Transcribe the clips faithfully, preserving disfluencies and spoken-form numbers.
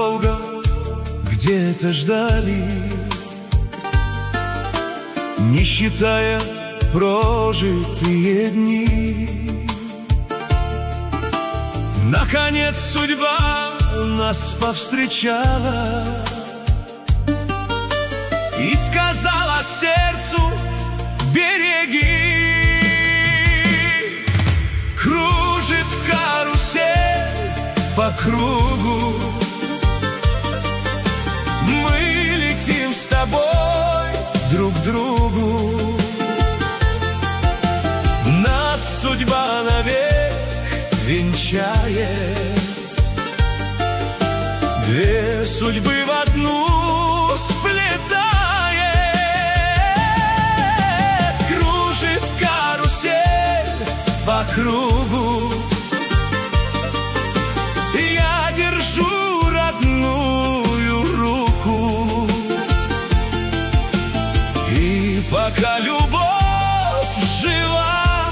долго где-то ждали, не считая прожитые дни. Наконец судьба нас повстречала и сказала сердцу: береги. Кружит карусель по кругу, мы летим с тобой друг к другу. Нас судьба навек венчает, две судьбы в одну сплетает. Кружит карусель по кругу, я держу родную руку. И пока любовь жива,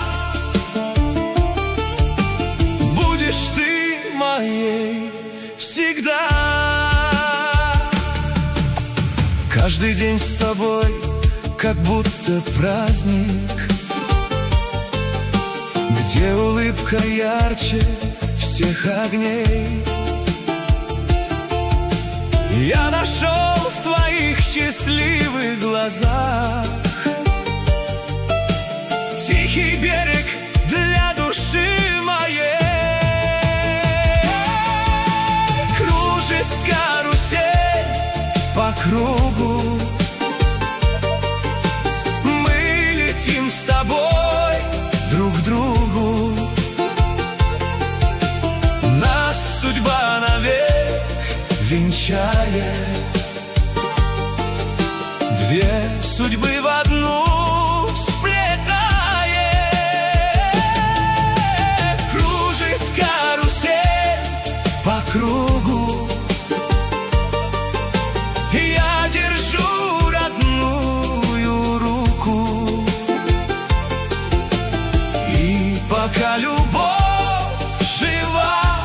будешь ты моей всегда. Каждый день с тобой как будто праздник, где улыбка ярче всех огней. Я нашел в твоих счастливых глазах тихий берег для души моей. Кружит карусель по кругу, мы летим с тобой друг к другу. Нас судьба навек венчает, две судьбы в одну сплетает. Кружит карусель по кругу, я держу родную руку. И пока любовь жива,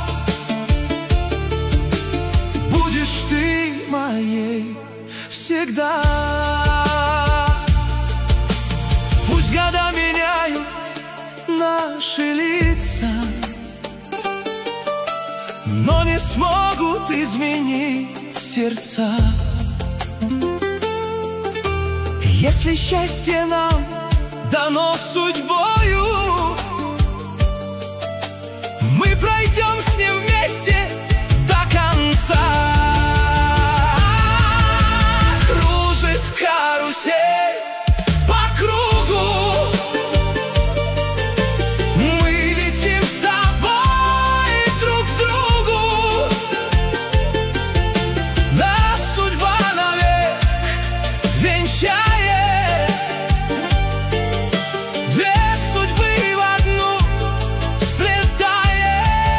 будешь ты моей всегда. Пусть года меняют наши лица, но не смогут изменить сердца. Если счастье нам дано судьбою, мы пройдем с ним вместе до конца. Кружит карусель по кругу, мы летим с тобой друг к другу. Нас судьба навек венчает, две судьбы в одну сплетает.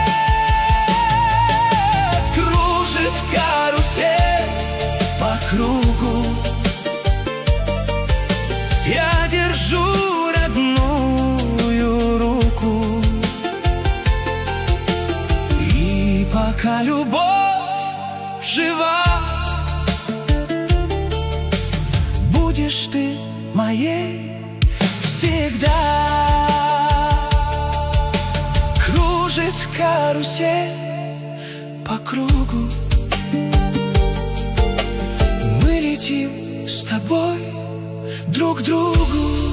Кружит карусель по кругу, я держу родную руку. И пока любовь жива, будешь ты моей всегда. Кружит карусель по кругу, мы летим с тобой друг к другу.